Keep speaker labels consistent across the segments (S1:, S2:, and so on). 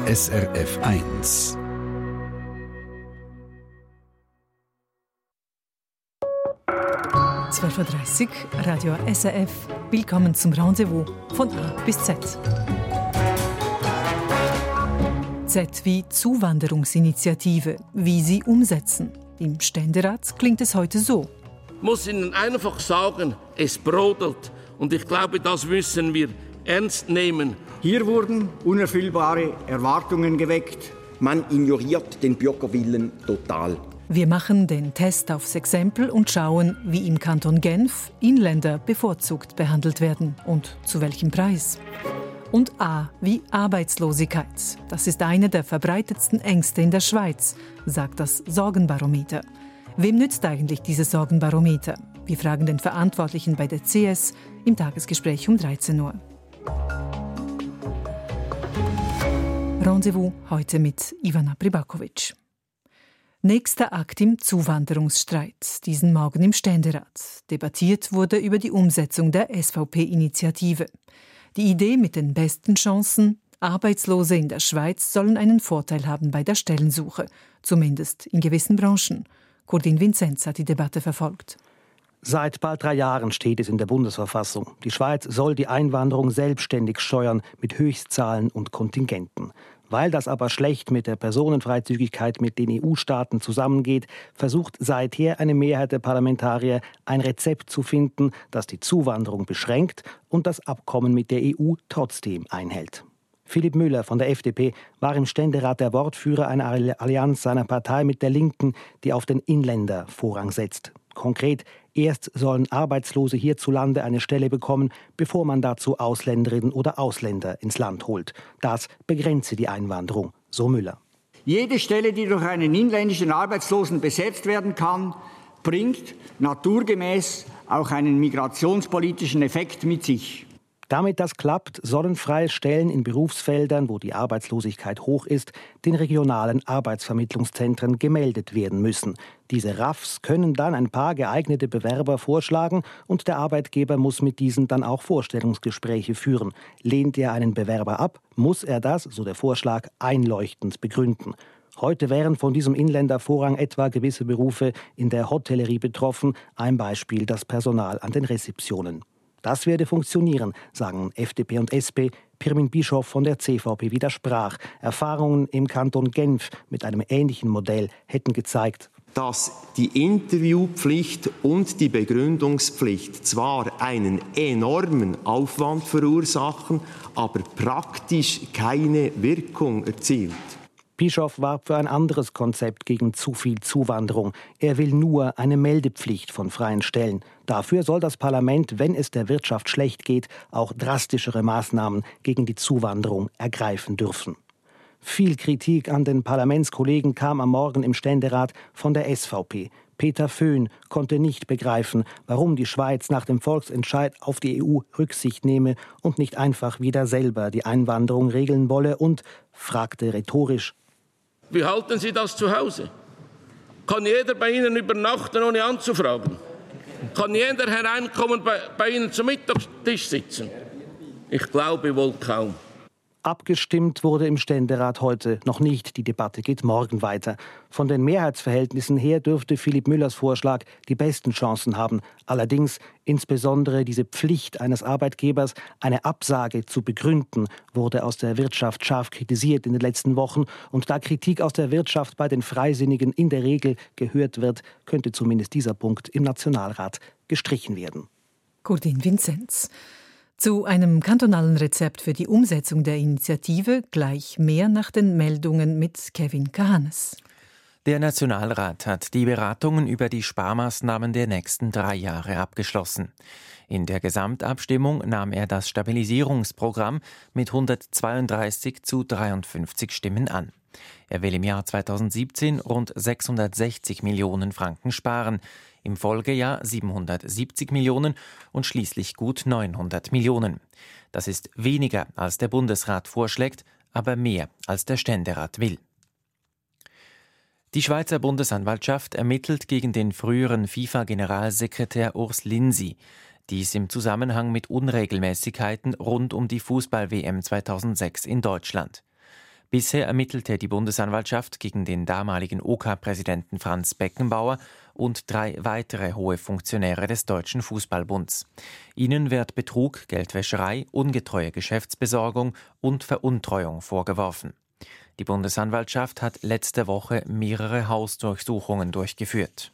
S1: SRF 1.
S2: (12:30 Uhr), Radio SRF. Willkommen zum Rendezvous von A bis Z. Z wie Zuwanderungsinitiative, wie sie umsetzen. Im Ständerat klingt es heute so.
S3: Ich muss Ihnen einfach sagen, es brodelt. Und ich glaube, das müssen wir ernst nehmen.
S4: Hier wurden unerfüllbare Erwartungen geweckt.
S5: Man ignoriert den Bürgerwillen total.
S2: Wir machen den Test aufs Exempel und schauen, wie im Kanton Genf Inländer bevorzugt behandelt werden und zu welchem Preis. Und A wie Arbeitslosigkeit. Das ist eine der verbreitetsten Ängste in der Schweiz, sagt das Sorgenbarometer. Wem nützt eigentlich dieses Sorgenbarometer? Wir fragen den Verantwortlichen bei der CS im Tagesgespräch um 13 Uhr. Rendezvous heute mit Ivana Pribakovic. Nächster Akt im Zuwanderungsstreit. Diesen Morgen im Ständerat. Debattiert wurde über die Umsetzung der SVP-Initiative. Die Idee mit den besten Chancen: Arbeitslose in der Schweiz sollen einen Vorteil haben bei der Stellensuche. Zumindest in gewissen Branchen. Kurdin Vinzenz hat die Debatte verfolgt.
S6: Seit bald 3 Jahren steht es in der Bundesverfassung. Die Schweiz soll die Einwanderung selbstständig steuern mit Höchstzahlen und Kontingenten. Weil das aber schlecht mit der Personenfreizügigkeit mit den EU-Staaten zusammengeht, versucht seither eine Mehrheit der Parlamentarier, ein Rezept zu finden, das die Zuwanderung beschränkt und das Abkommen mit der EU trotzdem einhält. Philipp Müller von der FDP war im Ständerat der Wortführer einer Allianz seiner Partei mit der Linken, die auf den Inländer Vorrang setzt. Konkret: Erst sollen Arbeitslose hierzulande eine Stelle bekommen, bevor man dazu Ausländerinnen oder Ausländer ins Land holt. Das begrenze die Einwanderung, so Müller.
S4: Jede Stelle, die durch einen inländischen Arbeitslosen besetzt werden kann, bringt naturgemäß auch einen migrationspolitischen Effekt mit sich.
S6: Damit das klappt, sollen freie Stellen in Berufsfeldern, wo die Arbeitslosigkeit hoch ist, den regionalen Arbeitsvermittlungszentren gemeldet werden müssen. Diese RAFs können dann ein paar geeignete Bewerber vorschlagen und der Arbeitgeber muss mit diesen dann auch Vorstellungsgespräche führen. Lehnt er einen Bewerber ab, muss er das, so der Vorschlag, einleuchtend begründen. Heute wären von diesem Inländervorrang etwa gewisse Berufe in der Hotellerie betroffen, ein Beispiel das Personal an den Rezeptionen. Das werde funktionieren, sagen FDP und SP. Pirmin Bischof von der CVP widersprach. Erfahrungen im Kanton Genf mit einem ähnlichen Modell hätten gezeigt,
S7: dass die Interviewpflicht und die Begründungspflicht zwar einen enormen Aufwand verursachen, aber praktisch keine Wirkung erzielt.
S6: Bischof warb für ein anderes Konzept gegen zu viel Zuwanderung. Er will nur eine Meldepflicht von freien Stellen. Dafür soll das Parlament, wenn es der Wirtschaft schlecht geht, auch drastischere Maßnahmen gegen die Zuwanderung ergreifen dürfen. Viel Kritik an den Parlamentskollegen kam am Morgen im Ständerat von der SVP. Peter Föhn konnte nicht begreifen, warum die Schweiz nach dem Volksentscheid auf die EU Rücksicht nehme und nicht einfach wieder selber die Einwanderung regeln wolle und fragte rhetorisch:
S3: Wie halten Sie das zu Hause? Kann jeder bei Ihnen übernachten, ohne anzufragen? Kann jeder hereinkommen, bei Ihnen zum Mittagstisch sitzen? Ich glaube wohl kaum.
S6: Abgestimmt wurde im Ständerat heute noch nicht. Die Debatte geht morgen weiter. Von den Mehrheitsverhältnissen her dürfte Philipp Müllers Vorschlag die besten Chancen haben. Allerdings insbesondere diese Pflicht eines Arbeitgebers, eine Absage zu begründen, wurde aus der Wirtschaft scharf kritisiert in den letzten Wochen. Und da Kritik aus der Wirtschaft bei den Freisinnigen in der Regel gehört wird, könnte zumindest dieser Punkt im Nationalrat gestrichen werden.
S2: Kurdin Vinzenz. Zu einem kantonalen Rezept für die Umsetzung der Initiative gleich mehr nach den Meldungen mit Kevin Kahanes.
S8: Der Nationalrat hat die Beratungen über die Sparmaßnahmen der nächsten 3 Jahre abgeschlossen. In der Gesamtabstimmung nahm er das Stabilisierungsprogramm mit 132 zu 53 Stimmen an. Er will im Jahr 2017 rund 660 Millionen Franken sparen, im Folgejahr 770 Millionen und schließlich gut 900 Millionen. Das ist weniger, als der Bundesrat vorschlägt, aber mehr, als der Ständerat will. Die Schweizer Bundesanwaltschaft ermittelt gegen den früheren FIFA-Generalsekretär Urs Linsi. Dies im Zusammenhang mit Unregelmäßigkeiten rund um die Fußball-WM 2006 in Deutschland. Bisher ermittelte die Bundesanwaltschaft gegen den damaligen OK-Präsidenten Franz Beckenbauer und 3 weitere hohe Funktionäre des Deutschen Fußballbunds. Ihnen wird Betrug, Geldwäscherei, ungetreue Geschäftsbesorgung und Veruntreuung vorgeworfen. Die Bundesanwaltschaft hat letzte Woche mehrere Hausdurchsuchungen durchgeführt.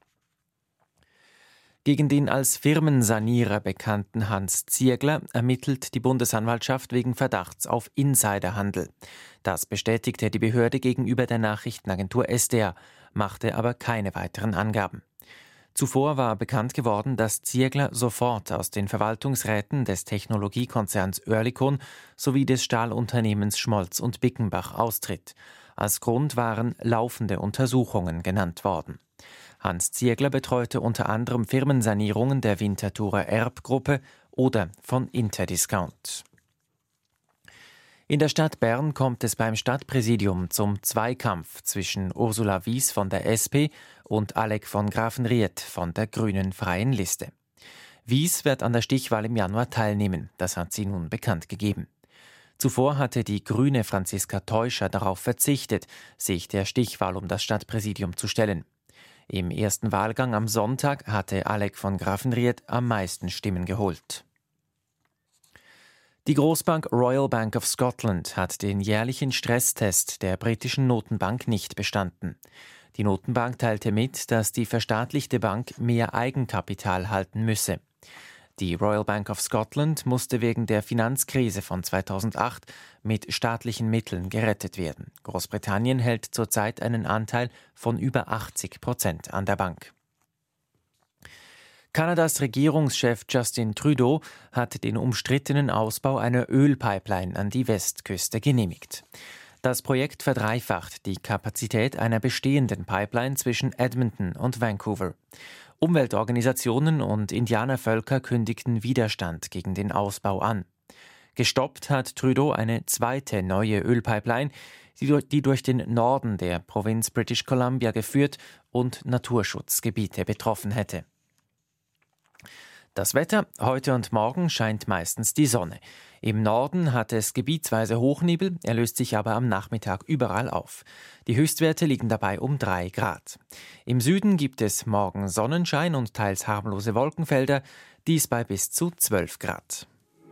S8: Gegen den als Firmensanierer bekannten Hans Ziegler ermittelt die Bundesanwaltschaft wegen Verdachts auf Insiderhandel. Das bestätigte die Behörde gegenüber der Nachrichtenagentur SDR, machte aber keine weiteren Angaben. Zuvor war bekannt geworden, dass Ziegler sofort aus den Verwaltungsräten des Technologiekonzerns Oerlikon sowie des Stahlunternehmens Schmolz und Bickenbach austritt. Als Grund waren laufende Untersuchungen genannt worden. Hans Ziegler betreute unter anderem Firmensanierungen der Winterthurer Erb-Gruppe oder von Interdiscount. In der Stadt Bern kommt es beim Stadtpräsidium zum Zweikampf zwischen Ursula Wies von der SP und Alec von Grafenried von der Grünen Freien Liste. Wies wird an der Stichwahl im Januar teilnehmen, das hat sie nun bekannt gegeben. Zuvor hatte die Grüne Franziska Teuscher darauf verzichtet, sich der Stichwahl um das Stadtpräsidium zu stellen. Im ersten Wahlgang am Sonntag hatte Alec von Grafenried am meisten Stimmen geholt. Die Großbank Royal Bank of Scotland hat den jährlichen Stresstest der britischen Notenbank nicht bestanden. Die Notenbank teilte mit, dass die verstaatlichte Bank mehr Eigenkapital halten müsse. Die Royal Bank of Scotland musste wegen der Finanzkrise von 2008 mit staatlichen Mitteln gerettet werden. Großbritannien hält zurzeit einen Anteil von über 80% an der Bank. Kanadas Regierungschef Justin Trudeau hat den umstrittenen Ausbau einer Ölpipeline an die Westküste genehmigt. Das Projekt verdreifacht die Kapazität einer bestehenden Pipeline zwischen Edmonton und Vancouver. Umweltorganisationen und Indianervölker kündigten Widerstand gegen den Ausbau an. Gestoppt hat Trudeau eine zweite neue Ölpipeline, die durch den Norden der Provinz British Columbia geführt und Naturschutzgebiete betroffen hätte. Das Wetter: Heute und morgen scheint meistens die Sonne. Im Norden hat es gebietsweise Hochnebel, er löst sich aber am Nachmittag überall auf. Die Höchstwerte liegen dabei um 3 Grad. Im Süden gibt es morgen Sonnenschein und teils harmlose Wolkenfelder, dies bei bis zu 12 Grad.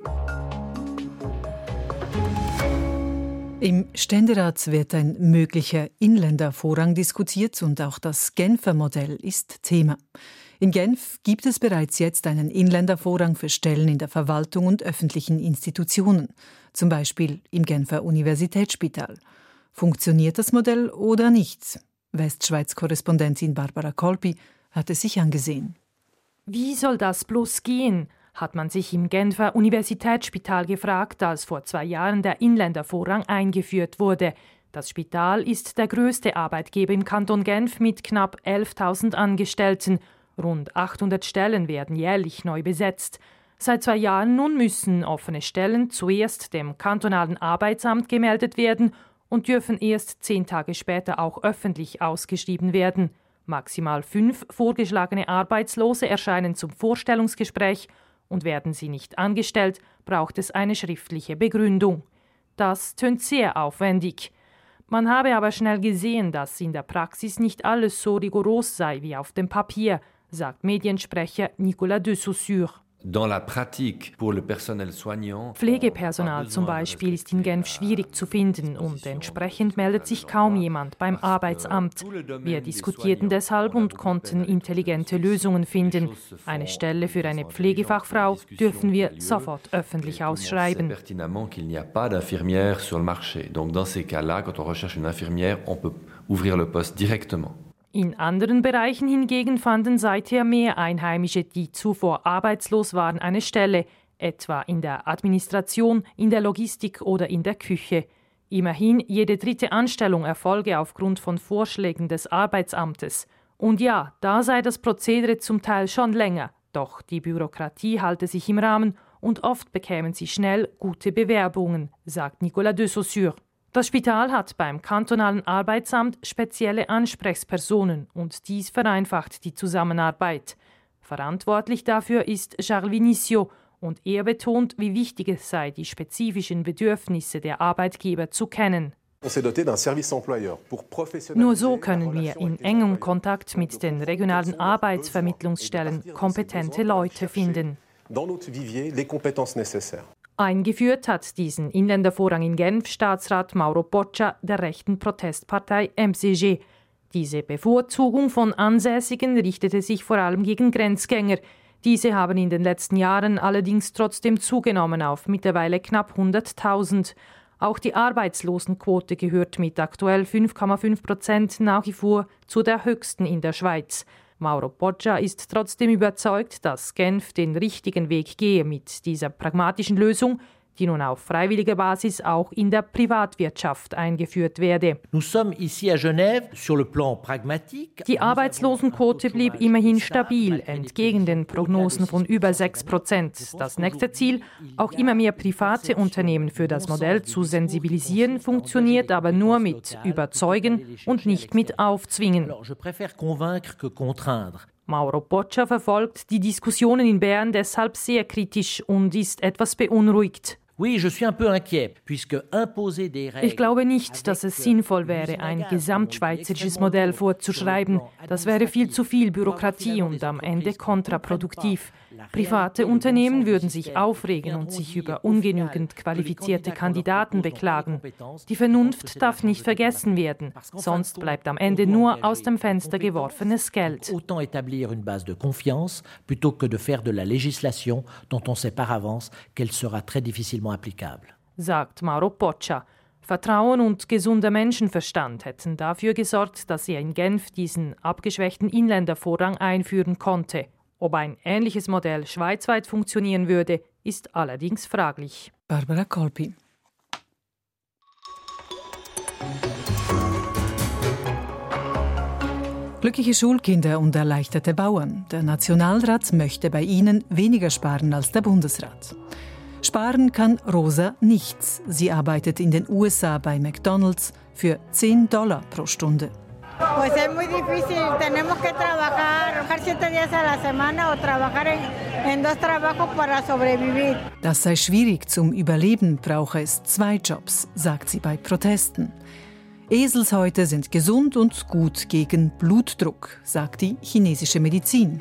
S2: Im Ständerat wird ein möglicher Inländervorrang diskutiert und auch das Genfer Modell ist Thema. In Genf gibt es bereits jetzt einen Inländervorrang für Stellen in der Verwaltung und öffentlichen Institutionen, zum Beispiel im Genfer Universitätsspital. Funktioniert das Modell oder nicht? Westschweiz-Korrespondentin Barbara Kolpi hat es sich angesehen.
S9: Wie soll das bloß gehen, hat man sich im Genfer Universitätsspital gefragt, als vor 2 Jahren der Inländervorrang eingeführt wurde. Das Spital ist der größte Arbeitgeber im Kanton Genf mit knapp 11.000 Angestellten. Rund 800 Stellen werden jährlich neu besetzt. Seit 2 Jahren nun müssen offene Stellen zuerst dem kantonalen Arbeitsamt gemeldet werden und dürfen erst 10 Tage später auch öffentlich ausgeschrieben werden. Maximal 5 vorgeschlagene Arbeitslose erscheinen zum Vorstellungsgespräch und werden sie nicht angestellt, braucht es eine schriftliche Begründung. Das tönt sehr aufwendig. Man habe aber schnell gesehen, dass in der Praxis nicht alles so rigoros sei wie auf dem Papier, sagt Mediensprecher Nicolas de Saussure. Pflegepersonal zum Beispiel ist in Genf schwierig zu finden und entsprechend meldet sich kaum jemand beim Arbeitsamt. Wir diskutierten deshalb und konnten intelligente Lösungen finden. Eine Stelle für eine Pflegefachfrau dürfen wir sofort öffentlich ausschreiben. In anderen Bereichen hingegen fanden seither mehr Einheimische, die zuvor arbeitslos waren, eine Stelle, etwa in der Administration, in der Logistik oder in der Küche. Immerhin, jede 3. Anstellung erfolge aufgrund von Vorschlägen des Arbeitsamtes. Und ja, da sei das Prozedere zum Teil schon länger, doch die Bürokratie halte sich im Rahmen und oft bekämen sie schnell gute Bewerbungen, sagt Nicolas de Saussure. Das Spital hat beim kantonalen Arbeitsamt spezielle Ansprechpersonen und dies vereinfacht die Zusammenarbeit. Verantwortlich dafür ist Charles Vinicio und er betont, wie wichtig es sei, die spezifischen Bedürfnisse der Arbeitgeber zu kennen. Nur so können wir in engem Kontakt mit den regionalen Arbeitsvermittlungsstellen kompetente Leute finden. Eingeführt hat diesen Inländervorrang in Genf Staatsrat Mauro Boccia der rechten Protestpartei MCG. Diese Bevorzugung von Ansässigen richtete sich vor allem gegen Grenzgänger. Diese haben in den letzten Jahren allerdings trotzdem zugenommen auf mittlerweile knapp 100.000. Auch die Arbeitslosenquote gehört mit aktuell 5,5% nach wie vor zu der höchsten in der Schweiz. Mauro Boccia ist trotzdem überzeugt, dass Genf den richtigen Weg gehe mit dieser pragmatischen Lösung, die nun auf freiwilliger Basis auch in der Privatwirtschaft eingeführt werde. Die Arbeitslosenquote blieb immerhin stabil, entgegen den Prognosen von über 6%. Das nächste Ziel, auch immer mehr private Unternehmen für das Modell zu sensibilisieren, funktioniert aber nur mit Überzeugen und nicht mit Aufzwingen. Mauro Boccia verfolgt die Diskussionen in Bern deshalb sehr kritisch und ist etwas beunruhigt. Ich glaube nicht, dass es sinnvoll wäre, ein gesamtschweizerisches Modell vorzuschreiben. Das wäre viel zu viel Bürokratie und am Ende kontraproduktiv. Private Unternehmen würden sich aufregen und sich über ungenügend qualifizierte Kandidaten beklagen. Die Vernunft darf nicht vergessen werden, sonst bleibt am Ende nur aus dem Fenster geworfenes Geld. Sagt Mauro Boccia. Vertrauen und gesunder Menschenverstand hätten dafür gesorgt, dass er in Genf diesen abgeschwächten Inländervorrang einführen konnte. Ob ein ähnliches Modell schweizweit funktionieren würde, ist allerdings fraglich.
S2: Barbara Kolpi. Glückliche Schulkinder und erleichterte Bauern. Der Nationalrat möchte bei ihnen weniger sparen als der Bundesrat. Sparen kann Rosa nichts. Sie arbeitet in den USA bei McDonald's für $10 pro Stunde.
S10: Pues es muy difícil, tenemos que trabajar 7 días a la semana o trabajar en 2 trabajos para sobrevivir.
S2: Das sei schwierig, zum Überleben brauche es 2 Jobs, sagt sie bei Protesten. Eselshäute sind gesund und gut gegen Blutdruck, sagt die chinesische Medizin.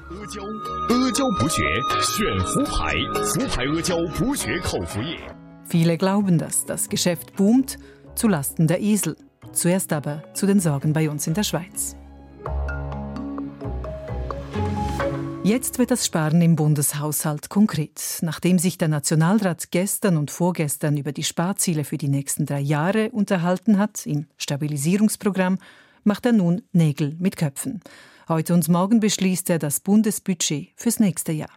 S2: Viele glauben das Geschäft boomt zu Lasten der Esel. Zuerst aber zu den Sorgen bei uns in der Schweiz. Jetzt wird das Sparen im Bundeshaushalt konkret. Nachdem sich der Nationalrat gestern und vorgestern über die Sparziele für die nächsten 3 Jahre unterhalten hat, im Stabilisierungsprogramm, macht er nun Nägel mit Köpfen. Heute und morgen beschließt er das Bundesbudget fürs nächste Jahr.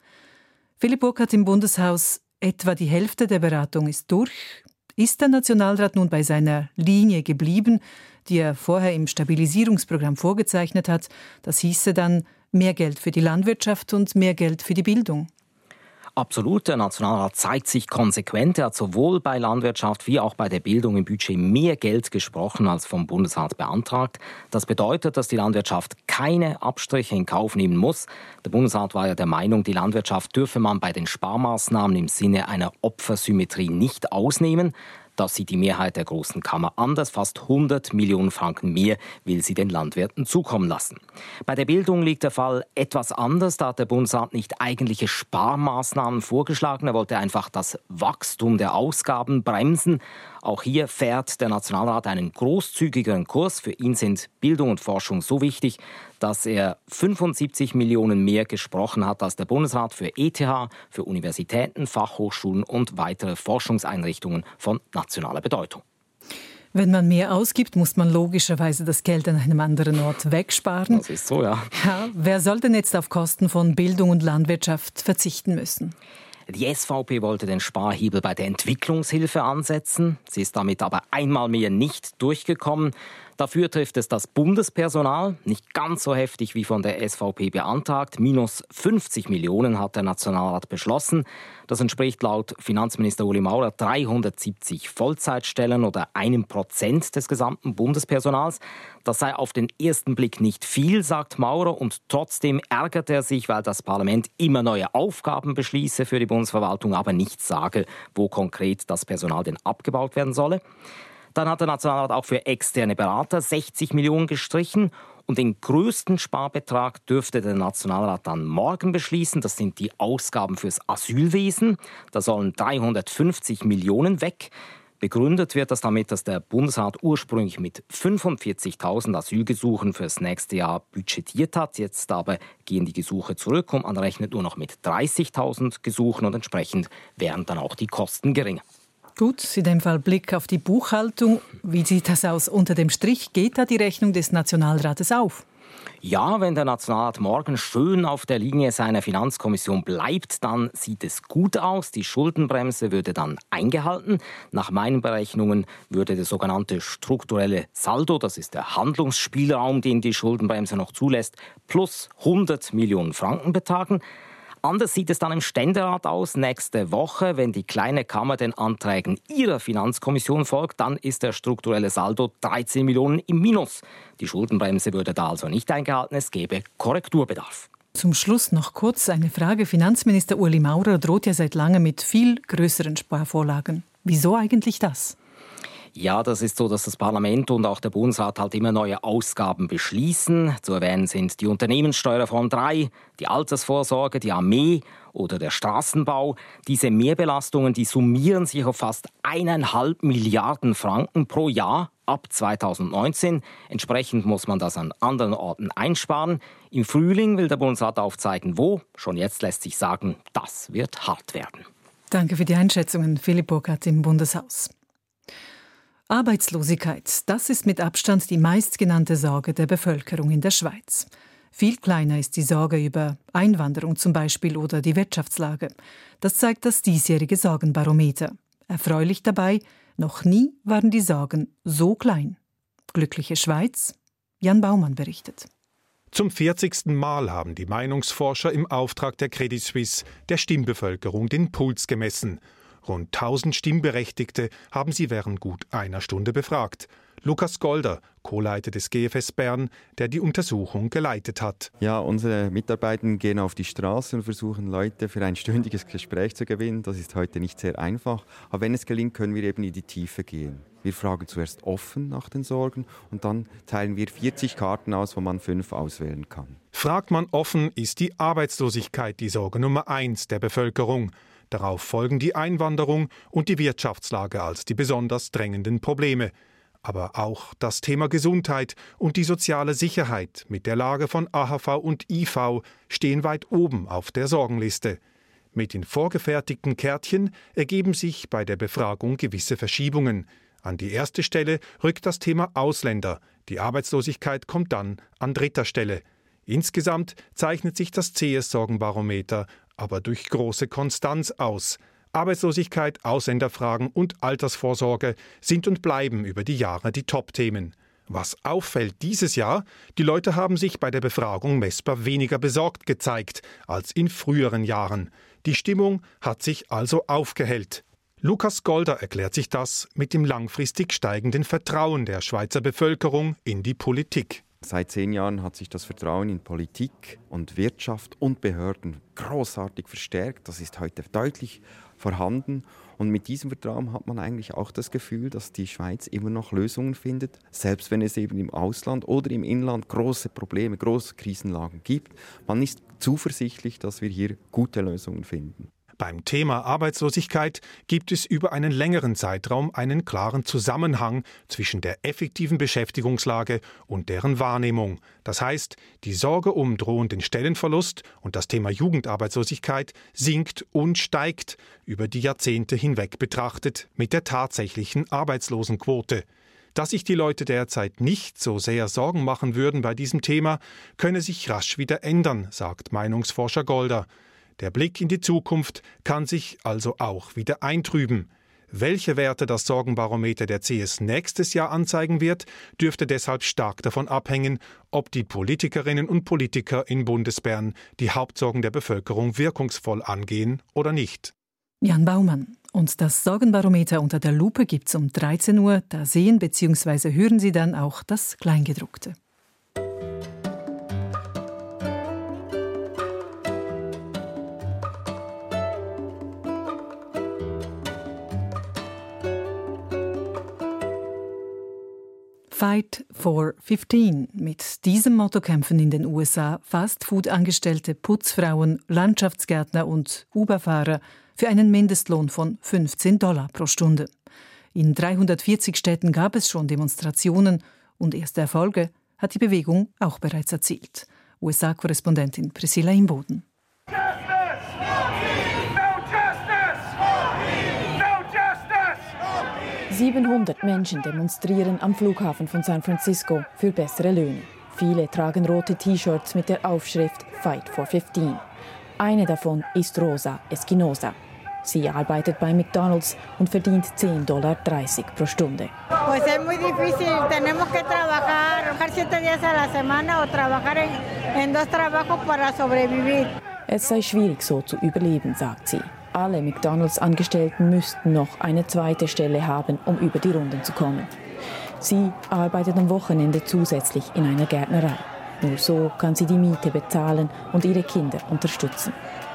S2: Philipp Burkhardt im Bundeshaus, etwa die Hälfte der Beratung ist durch. Ist der Nationalrat nun bei seiner Linie geblieben, die er vorher im Stabilisierungsprogramm vorgezeichnet hat? Das hieße dann mehr Geld für die Landwirtschaft und mehr Geld für die Bildung.
S11: Absolut, der Nationalrat zeigt sich konsequent. Er hat sowohl bei Landwirtschaft wie auch bei der Bildung im Budget mehr Geld gesprochen als vom Bundesrat beantragt. Das bedeutet, dass die Landwirtschaft keine Abstriche in Kauf nehmen muss. Der Bundesrat war ja der Meinung, die Landwirtschaft dürfe man bei den Sparmaßnahmen im Sinne einer Opfersymmetrie nicht ausnehmen. Das sieht die Mehrheit der Großen Kammer anders. Fast 100 Millionen Franken mehr will sie den Landwirten zukommen lassen. Bei der Bildung liegt der Fall etwas anders. Da hat der Bundesrat nicht eigentliche Sparmaßnahmen vorgeschlagen. Er wollte einfach das Wachstum der Ausgaben bremsen. Auch hier fährt der Nationalrat einen großzügigeren Kurs. Für ihn sind Bildung und Forschung so wichtig, dass er 75 Millionen mehr gesprochen hat als der Bundesrat für ETH, für Universitäten, Fachhochschulen und weitere Forschungseinrichtungen von nationaler Bedeutung.
S2: Wenn man mehr ausgibt, muss man logischerweise das Geld an einem anderen Ort wegsparen.
S11: Das ist so, ja.
S2: Wer soll denn jetzt auf Kosten von Bildung und Landwirtschaft verzichten müssen?
S11: Die SVP wollte den Sparhebel bei der Entwicklungshilfe ansetzen. Sie ist damit aber einmal mehr nicht durchgekommen. Dafür trifft es das Bundespersonal, nicht ganz so heftig wie von der SVP beantragt. Minus 50 Millionen hat der Nationalrat beschlossen. Das entspricht laut Finanzminister Ueli Maurer 370 Vollzeitstellen oder 1% des gesamten Bundespersonals. Das sei auf den ersten Blick nicht viel, sagt Maurer, und trotzdem ärgert er sich, weil das Parlament immer neue Aufgaben beschließe für die Bundesverwaltung, aber nicht sage, wo konkret das Personal denn abgebaut werden solle. Dann hat der Nationalrat auch für externe Berater 60 Millionen gestrichen. Und den größten Sparbetrag dürfte der Nationalrat dann morgen beschließen. Das sind die Ausgaben fürs Asylwesen. Da sollen 350 Millionen weg. Begründet wird das damit, dass der Bundesrat ursprünglich mit 45.000 Asylgesuchen fürs nächste Jahr budgetiert hat. Jetzt aber gehen die Gesuche zurück und man rechnet nur noch mit 30.000 Gesuchen und entsprechend wären dann auch die Kosten geringer.
S2: Gut, in dem Fall Blick auf die Buchhaltung. Wie sieht das aus unter dem Strich? Geht da die Rechnung des Nationalrates auf?
S11: Ja, wenn der Nationalrat morgen schön auf der Linie seiner Finanzkommission bleibt, dann sieht es gut aus. Die Schuldenbremse würde dann eingehalten. Nach meinen Berechnungen würde der sogenannte strukturelle Saldo, das ist der Handlungsspielraum, den die Schuldenbremse noch zulässt, plus 100 Millionen Franken betragen. Anders sieht es dann im Ständerat aus. Nächste Woche, wenn die kleine Kammer den Anträgen ihrer Finanzkommission folgt, dann ist der strukturelle Saldo 13 Millionen im Minus. Die Schuldenbremse würde da also nicht eingehalten, es gäbe Korrekturbedarf.
S2: Zum Schluss noch kurz eine Frage. Finanzminister Ueli Maurer droht ja seit langem mit viel größeren Sparvorlagen. Wieso eigentlich das?
S11: Ja, das ist so, dass das Parlament und auch der Bundesrat halt immer neue Ausgaben beschließen. Zu erwähnen sind die Unternehmenssteuerreform 3, die Altersvorsorge, die Armee oder der Straßenbau. Diese Mehrbelastungen, die summieren sich auf fast 1,5 Milliarden Franken pro Jahr ab 2019. Entsprechend muss man das an anderen Orten einsparen. Im Frühling will der Bundesrat aufzeigen, wo. Schon jetzt lässt sich sagen, das wird hart werden.
S2: Danke für die Einschätzungen, Philipp Burkhardt im Bundeshaus. Arbeitslosigkeit, das ist mit Abstand die meistgenannte Sorge der Bevölkerung in der Schweiz. Viel kleiner ist die Sorge über Einwanderung zum Beispiel oder die Wirtschaftslage. Das zeigt das diesjährige Sorgenbarometer. Erfreulich dabei, noch nie waren die Sorgen so klein. Glückliche Schweiz? Jan Baumann berichtet.
S12: Zum 40. Mal haben die Meinungsforscher im Auftrag der Credit Suisse der Stimmbevölkerung den Puls gemessen. Rund 1000 Stimmberechtigte haben sie während gut einer Stunde befragt. Lukas Golder, Co-Leiter des GFS Bern, der die Untersuchung geleitet hat.
S13: Ja, unsere Mitarbeiter gehen auf die Straße und versuchen, Leute für ein stündiges Gespräch zu gewinnen. Das ist heute nicht sehr einfach. Aber wenn es gelingt, können wir eben in die Tiefe gehen. Wir fragen zuerst offen nach den Sorgen und dann teilen wir 40 Karten aus, wo man 5 auswählen kann.
S12: Fragt man offen, ist die Arbeitslosigkeit die Sorge Nummer 1 der Bevölkerung. Darauf folgen die Einwanderung und die Wirtschaftslage als die besonders drängenden Probleme. Aber auch das Thema Gesundheit und die soziale Sicherheit mit der Lage von AHV und IV stehen weit oben auf der Sorgenliste. Mit den vorgefertigten Kärtchen ergeben sich bei der Befragung gewisse Verschiebungen. An die erste Stelle rückt das Thema Ausländer. Die Arbeitslosigkeit kommt dann an dritter Stelle. Insgesamt zeichnet sich das CS-Sorgenbarometer aber durch große Konstanz aus. Arbeitslosigkeit, Ausländerfragen und Altersvorsorge sind und bleiben über die Jahre die Top-Themen. Was auffällt dieses Jahr, die Leute haben sich bei der Befragung messbar weniger besorgt gezeigt als in früheren Jahren. Die Stimmung hat sich also aufgehellt. Lukas Golder erklärt sich das mit dem langfristig steigenden Vertrauen der Schweizer Bevölkerung in die Politik.
S13: Seit 10 Jahren hat sich das Vertrauen in Politik und Wirtschaft und Behörden großartig verstärkt. Das ist heute deutlich vorhanden. Und mit diesem Vertrauen hat man eigentlich auch das Gefühl, dass die Schweiz immer noch Lösungen findet, selbst wenn es eben im Ausland oder im Inland große Probleme, große Krisenlagen gibt. Man ist zuversichtlich, dass wir hier gute Lösungen finden.
S12: Beim Thema Arbeitslosigkeit gibt es über einen längeren Zeitraum einen klaren Zusammenhang zwischen der effektiven Beschäftigungslage und deren Wahrnehmung. Das heißt, die Sorge um drohenden Stellenverlust und das Thema Jugendarbeitslosigkeit sinkt und steigt über die Jahrzehnte hinweg betrachtet mit der tatsächlichen Arbeitslosenquote. Dass sich die Leute derzeit nicht so sehr Sorgen machen würden bei diesem Thema, könne sich rasch wieder ändern, sagt Meinungsforscher Golder. Der Blick in die Zukunft kann sich also auch wieder eintrüben. Welche Werte das Sorgenbarometer der CS nächstes Jahr anzeigen wird, dürfte deshalb stark davon abhängen, ob die Politikerinnen und Politiker in Bundesbern die Hauptsorgen der Bevölkerung wirkungsvoll angehen oder nicht.
S2: Jan Baumann. Und das Sorgenbarometer unter der Lupe gibt's um 13 Uhr. Da sehen bzw. hören Sie dann auch das Kleingedruckte. Fight for 15. Mit diesem Motto kämpfen in den USA Fast-Food-Angestellte, Putzfrauen, Landschaftsgärtner und Uber-Fahrer für einen Mindestlohn von $15 pro Stunde. In 340 Städten gab es schon Demonstrationen und erste Erfolge hat die Bewegung auch bereits erzielt. USA-Korrespondentin Priscilla Imboden.
S14: 700 Menschen demonstrieren am Flughafen von San Francisco für bessere Löhne. Viele tragen rote T-Shirts mit der Aufschrift Fight for 15. Eine davon ist Rosa Espinosa. Sie arbeitet bei McDonald's und verdient $10.30 pro Stunde.
S10: Pues es muy difícil. Tenemos que trabajar 7 días a la semana o trabajar en 2 trabajos para sobrevivir.
S14: Es sei schwierig, so zu überleben, sagt sie. Alle McDonald's-Angestellten müssten noch eine zweite Stelle haben, um über die Runden zu kommen. Sie arbeitet am Wochenende zusätzlich in einer Gärtnerei. Nur so kann sie die Miete bezahlen und ihre Kinder unterstützen.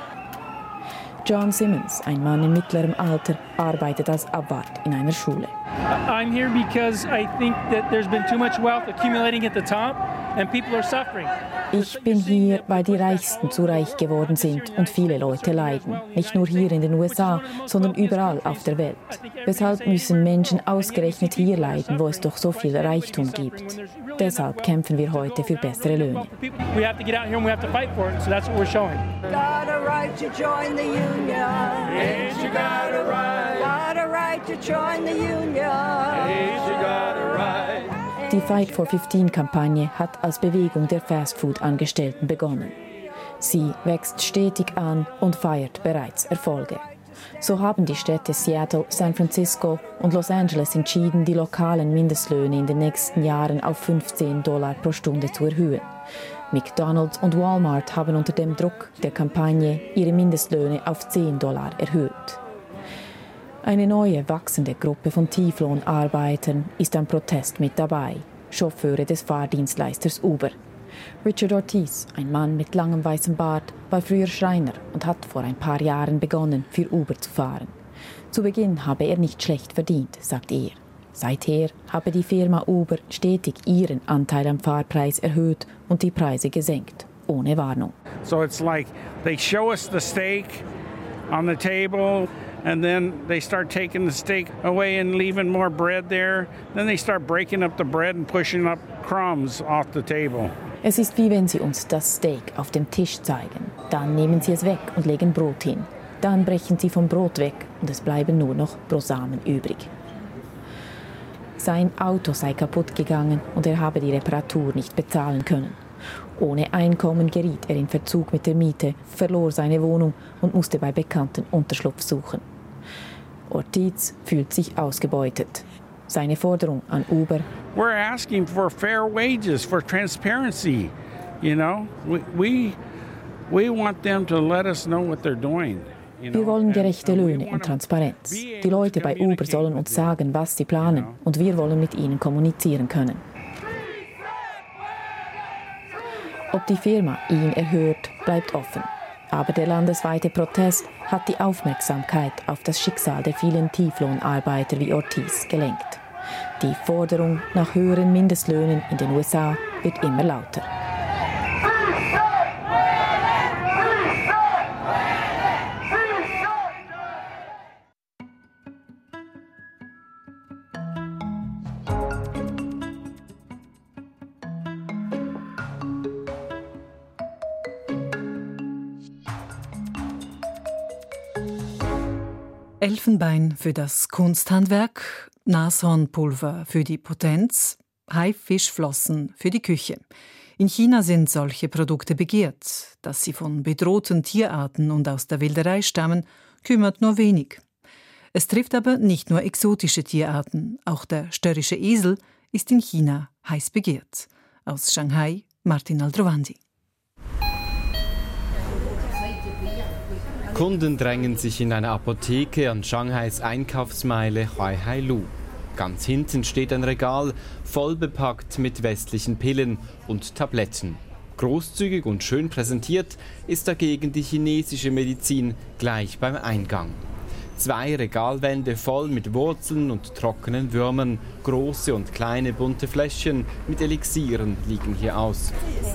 S14: John Simmons, ein Mann in mittlerem Alter, arbeitet als Abwart in einer Schule.
S15: I'm here because I think that there's been too much wealth accumulating at the top and people are suffering.
S14: Ich bin hier, weil die Reichsten zu reich geworden sind und viele Leute leiden. Nicht nur hier in den USA, sondern überall auf der Welt. Weshalb müssen Menschen ausgerechnet hier leiden, wo es doch so viel Reichtum gibt? Deshalb kämpfen wir heute für bessere Löhne.
S15: We have to get out here and we have to fight for it, so that's what we're showing.
S16: Got a right to join the union. Yes, you got a right. Got a right to join the union. Yes, you got a right.
S14: Die Fight for 15-Kampagne hat als Bewegung der Fastfood-Angestellten begonnen. Sie wächst stetig an und feiert bereits Erfolge. So haben die Städte Seattle, San Francisco und Los Angeles entschieden, die lokalen Mindestlöhne in den nächsten Jahren auf $15 pro Stunde zu erhöhen. McDonald's und Walmart haben unter dem Druck der Kampagne ihre Mindestlöhne auf $10 erhöht. Eine neue, wachsende Gruppe von Tieflohnarbeitern ist am Protest mit dabei. Chauffeure des Fahrdienstleisters Uber. Richard Ortiz, ein Mann mit langem weißem Bart, war früher Schreiner und hat vor ein paar Jahren begonnen, für Uber zu fahren. Zu Beginn habe er nicht schlecht verdient, sagt er. Seither habe die Firma Uber stetig ihren Anteil am Fahrpreis erhöht und die Preise gesenkt, ohne Warnung.
S17: So it's like they show us the steak on the table. And then they start taking the steak away and leaving more bread there. Then they start breaking up the bread and pushing up crumbs off the table.
S14: Es ist wie wenn sie uns das Steak auf dem Tisch zeigen. Dann nehmen sie es weg und legen Brot hin. Dann brechen sie vom Brot weg und es bleiben nur noch Brosamen übrig. Sein Auto sei kaputt gegangen und er habe die Reparatur nicht bezahlen können. Ohne Einkommen geriet er in Verzug mit der Miete, verlor seine Wohnung und musste bei Bekannten Unterschlupf suchen. Ortiz fühlt sich ausgebeutet. Seine Forderung an Uber:
S17: We're asking for fair wages, for transparency. You know, we want them to let us know what they're doing.
S14: Wir wollen gerechte Löhne und Transparenz. Die Leute bei Uber sollen uns sagen, was sie planen, und wir wollen mit ihnen kommunizieren können. Ob die Firma ihn erhört, bleibt offen. Aber der landesweite Protest hat die Aufmerksamkeit auf das Schicksal der vielen Tieflohnarbeiter wie Ortiz gelenkt. Die Forderung nach höheren Mindestlöhnen in den USA wird immer lauter.
S2: Elfenbein für das Kunsthandwerk, Nashornpulver für die Potenz, Haifischflossen für die Küche. In China sind solche Produkte begehrt. Dass sie von bedrohten Tierarten und aus der Wilderei stammen, kümmert nur wenig. Es trifft aber nicht nur exotische Tierarten. Auch der störrische Esel ist in China heiß begehrt. Aus Shanghai, Martin Aldrovandi.
S18: Kunden drängen sich in eine Apotheke an Shanghais Einkaufsmeile Huaihai-Lu. Ganz hinten steht ein Regal, voll bepackt mit westlichen Pillen und Tabletten. Großzügig und schön präsentiert ist dagegen die chinesische Medizin gleich beim Eingang. 2 Regalwände voll mit Wurzeln und trockenen Würmern. Große und kleine bunte Fläschchen mit Elixieren liegen hier aus.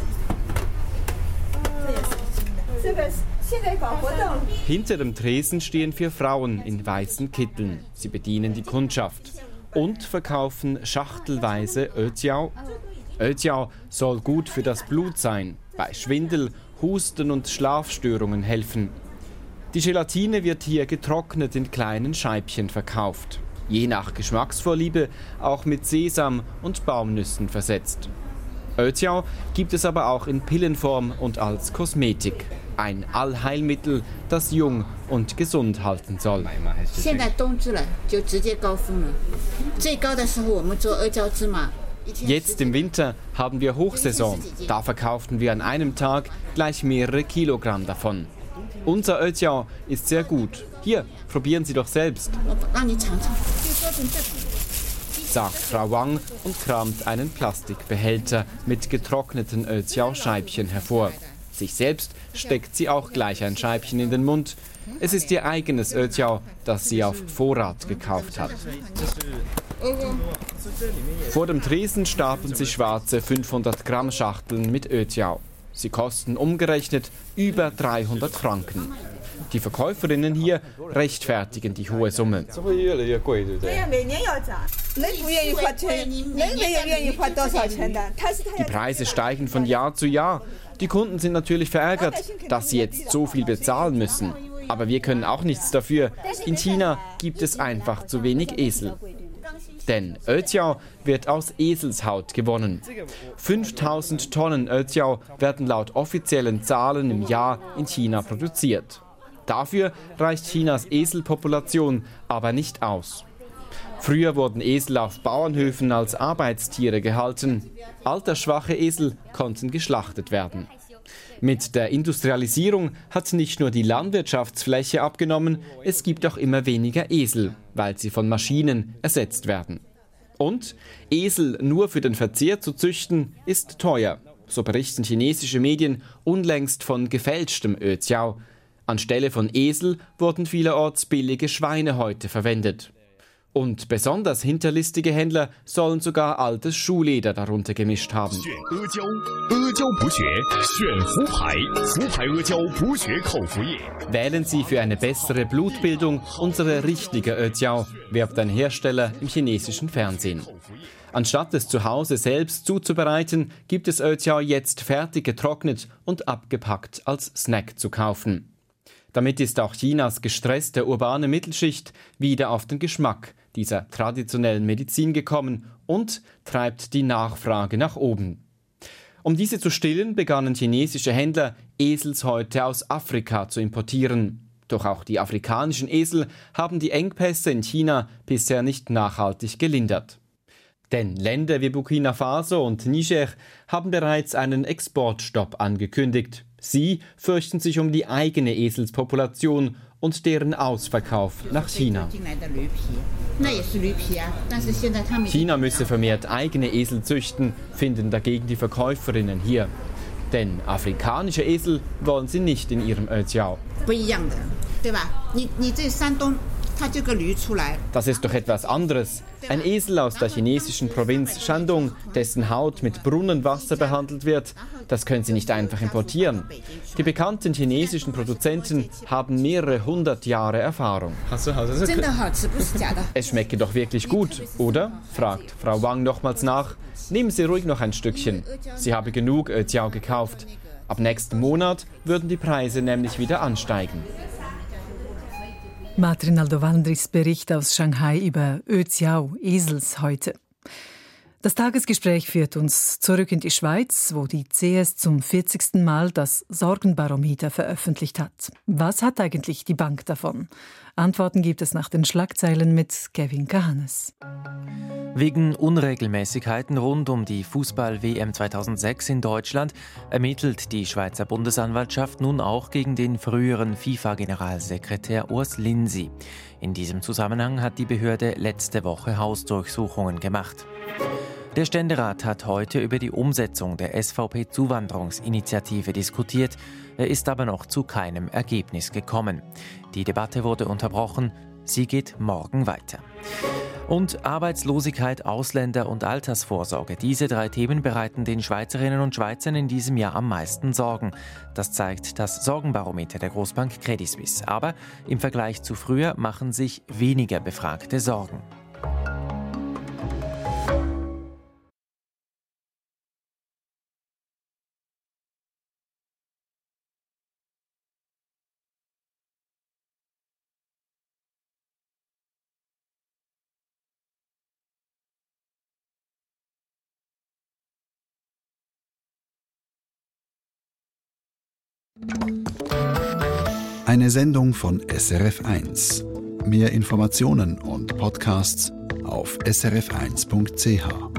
S18: Hinter dem Tresen stehen 4 Frauen in weißen Kitteln. Sie bedienen die Kundschaft und verkaufen schachtelweise Öjiao. Öjiao soll gut für das Blut sein, bei Schwindel, Husten und Schlafstörungen helfen. Die Gelatine wird hier getrocknet in kleinen Scheibchen verkauft. Je nach Geschmacksvorliebe auch mit Sesam und Baumnüssen versetzt. Öjiao gibt es aber auch in Pillenform und als Kosmetik. Ein Allheilmittel, das jung und gesund halten soll. Jetzt im Winter haben wir Hochsaison. Da verkauften wir an einem Tag gleich mehrere Kilogramm davon. Unser Öjiao ist sehr gut. Hier, probieren Sie doch selbst, sagt Frau Wang und kramt einen Plastikbehälter mit getrockneten Öjiao-Scheibchen hervor. Sich selbst steckt sie auch gleich ein Scheibchen in den Mund. Es ist ihr eigenes Öjiao, das sie auf Vorrat gekauft hat. Vor dem Tresen stapeln sie schwarze 500 Gramm Schachteln mit Öjiao. Sie kosten umgerechnet über 300 Franken. Die Verkäuferinnen hier rechtfertigen die hohe Summe. Die Preise steigen von Jahr zu Jahr. Die Kunden sind natürlich verärgert, dass sie jetzt so viel bezahlen müssen. Aber wir können auch nichts dafür. In China gibt es einfach zu wenig Esel. Denn Öjiao wird aus Eselshaut gewonnen. 5000 Tonnen Öjiao werden laut offiziellen Zahlen im Jahr in China produziert. Dafür reicht Chinas Eselpopulation aber nicht aus. Früher wurden Esel auf Bauernhöfen als Arbeitstiere gehalten. Altersschwache Esel konnten geschlachtet werden. Mit der Industrialisierung hat nicht nur die Landwirtschaftsfläche abgenommen, es gibt auch immer weniger Esel, weil sie von Maschinen ersetzt werden. Und Esel nur für den Verzehr zu züchten, ist teuer. So berichten chinesische Medien unlängst von gefälschtem Öjiao. Anstelle von Esel wurden vielerorts billige Schweinehäute verwendet. Und besonders hinterlistige Händler sollen sogar altes Schuhleder darunter gemischt haben. Wählen Sie für eine bessere Blutbildung unsere richtige Öjiao, wirbt ein Hersteller im chinesischen Fernsehen. Anstatt es zu Hause selbst zuzubereiten, gibt es Öjiao jetzt fertig getrocknet und abgepackt als Snack zu kaufen. Damit ist auch Chinas gestresste urbane Mittelschicht wieder auf den Geschmack dieser traditionellen Medizin gekommen und treibt die Nachfrage nach oben. Um diese zu stillen, begannen chinesische Händler, Eselshäute aus Afrika zu importieren. Doch auch die afrikanischen Esel haben die Engpässe in China bisher nicht nachhaltig gelindert. Denn Länder wie Burkina Faso und Niger haben bereits einen Exportstopp angekündigt. Sie fürchten sich um die eigene Eselspopulation und deren Ausverkauf nach China. China müsse vermehrt eigene Esel züchten, finden dagegen die Verkäuferinnen hier. Denn afrikanische Esel wollen sie nicht in ihrem Öjiao. Das ist doch etwas anderes. Ein Esel aus der chinesischen Provinz Shandong, dessen Haut mit Brunnenwasser behandelt wird, das können Sie nicht einfach importieren. Die bekannten chinesischen Produzenten haben mehrere 100 Jahre Erfahrung. Es schmecke doch wirklich gut, oder? Fragt Frau Wang nochmals nach. Nehmen Sie ruhig noch ein Stückchen. Sie habe genug Öjiao gekauft. Ab nächsten Monat würden die Preise nämlich wieder ansteigen.
S2: Matrin Aldovandris Bericht aus Shanghai über Öjiao, Eselshäute. Das Tagesgespräch führt uns zurück in die Schweiz, wo die CS zum 40. Mal das Sorgenbarometer veröffentlicht hat. Was hat eigentlich die Bank davon? Antworten gibt es nach den Schlagzeilen mit Kevin Kahanes.
S8: Wegen Unregelmäßigkeiten rund um die Fußball-WM 2006 in Deutschland ermittelt die Schweizer Bundesanwaltschaft nun auch gegen den früheren FIFA-Generalsekretär Urs Linsi. In diesem Zusammenhang hat die Behörde letzte Woche Hausdurchsuchungen gemacht. Der Ständerat hat heute über die Umsetzung der SVP-Zuwanderungsinitiative diskutiert. Er ist aber noch zu keinem Ergebnis gekommen. Die Debatte wurde unterbrochen. Sie geht morgen weiter. Und Arbeitslosigkeit, Ausländer und Altersvorsorge. Diese 3 Themen bereiten den Schweizerinnen und Schweizern in diesem Jahr am meisten Sorgen. Das zeigt das Sorgenbarometer der Großbank Credit Suisse. Aber im Vergleich zu früher machen sich weniger Befragte Sorgen.
S1: Eine Sendung von SRF1. Mehr Informationen und Podcasts auf srf1.ch.